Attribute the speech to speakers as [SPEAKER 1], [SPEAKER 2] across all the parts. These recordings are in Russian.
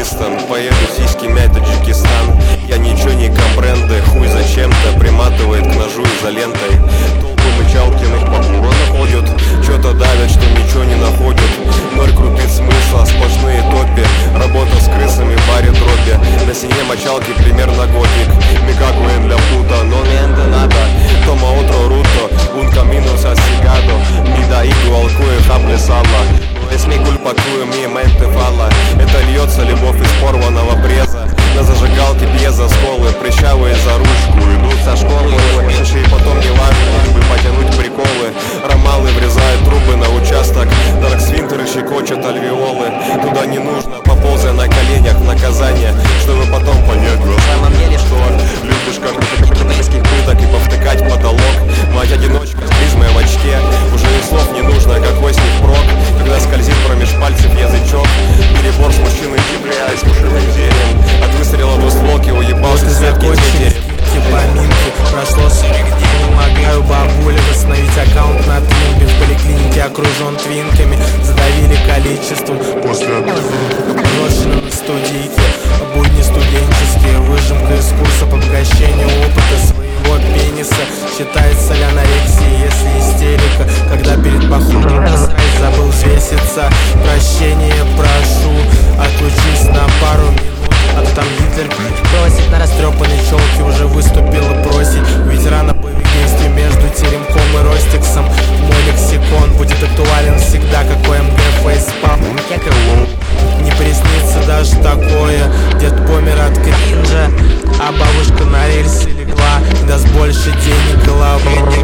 [SPEAKER 1] трактористом. Поеду сиськи мять Таджикистан. Я ничего не компренды, хуй зачем-то приматывает к ножу изолентой. Толпы Мычалкиных по буру находят, чё-то давят, что ничего не находят. Ноль крупиц смысла, сплошные топи. Работа с крысами в баре дроби. На стене Мочалки примерно годик. Микакуэн для пута, но niente nada. Toma otro ruto, un camino sosegado. Mi da igual кое хапли сала. Es mi culpa кое mi mente falla. Это льется любовь из порванного преза. На зажигалке пьеза сколы, прыщавые за ручку идут со школы. Меньше и потом не важно, лишь бы потянуть приколы. Ромалы врезают трубы на участок. Дарксвинтеры щекочут альвеолы. Туда не нужно, поползая на коленях в наказание, чтобы потом понять на самом деле, что любишь как китайских пыток и повтыкать в потолок. Мать-одиночка с призмой в очке. Уже и слов не нужно, какой с них прок, когда скользит промеж пальцев язычок. Перебор с мужчиной земля и с мышиным зелем. От выстрела в услоке уебался светки ветер.
[SPEAKER 2] Поминки, прошло 40 дней. Помогаю бабуле восстановить аккаунт на твинбе. В поликлинике окружен твинками. Задавили количеством. После брошено на студийке. Будни студенческие. Выжимка из курса по обогащению опыта своего пениса. Считается ли анорексией, если истерика, когда перед походом на сайт забыл взвеситься. Прощение прошу, отлучусь на пару минут. А то там Гитлер бросит на растрепанной челке. Уже выступил и просит ветерана боевых действий между Теремком и Ростиксом. Мой лексикон будет актуален всегда, какой МГ фейспам. Не приснится даже такое. Дед помер от кринжа, а бабушка на рельсы легла. Даст больше денег голова.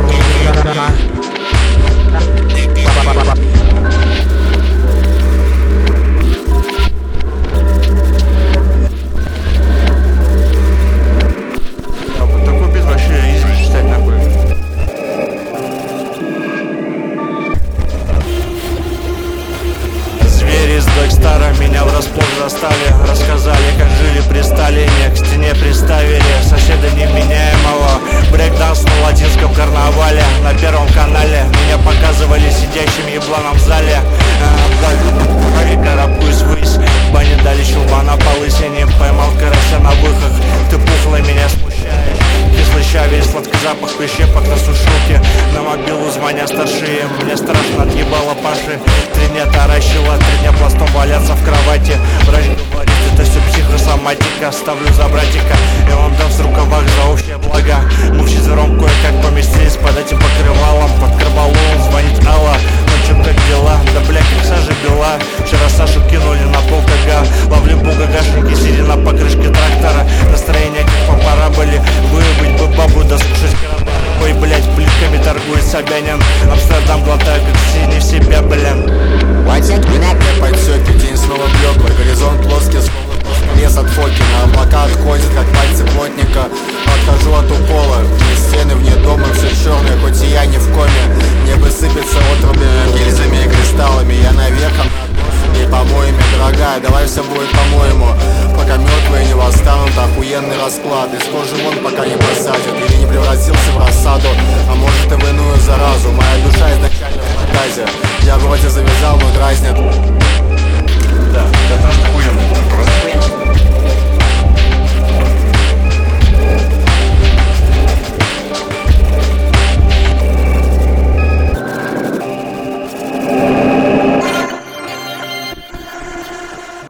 [SPEAKER 3] Стара меня врасплох застали. Рассказали, как жили при Сталине. К стене приставили соседа неменяемого. Брейкданс на латинском карнавале. На Первом канале меня показывали сидящим в ебланом зале. Карабкаюсь ввысь. В бане дали щелбана по лысине. Поймал карася на выхах. Ты пухлый, меня смущаешь. Кислый щавель, сладкий запах прищепок на сушилке. На мобилу звоня старшие. Мне страшно отъебало Паши. 3 дня таращила, 3 дня пластом валяться в кровати. Врач говорит, это все психосоматика. Ставлю за братика, и он даст в рукавах за общее благо. Мы вчетвером кое-как поместились под этим покрывалом. Под крабалом звонит Алла. Ну чё, как дела? Да бля, как сажа бела. Вчера Сашу кинули на полкага. Ловли бугагашники, сидя на покрышке трактора. Настроение как по параболе. Выебать бы бабу, да скушать карабан. Ой, блять, плитками торгует Собянин. Амстердам глотаю, как синий в себя, блин.
[SPEAKER 4] Я подсёки, день снова блеклый. Горизонт плоский, лес от Фокина. Облака отходят, как пальцы плотника. Отхожу от укола. Вне стены, вне дома, все черное, хоть и я не в коме. Небо сыпется отрубленными гильзами и кристаллами. Я наверх, и помоями, дорогая, давай все будет по-моему. Пока мертвые не восстанут, охуенный расклад. Из кожи вон пока не посадят. Или не превратился в рассаду, а может и в иную заразу. Моя душа изначально в фантазии. Я вроде завязал, но дразнит.
[SPEAKER 3] Да,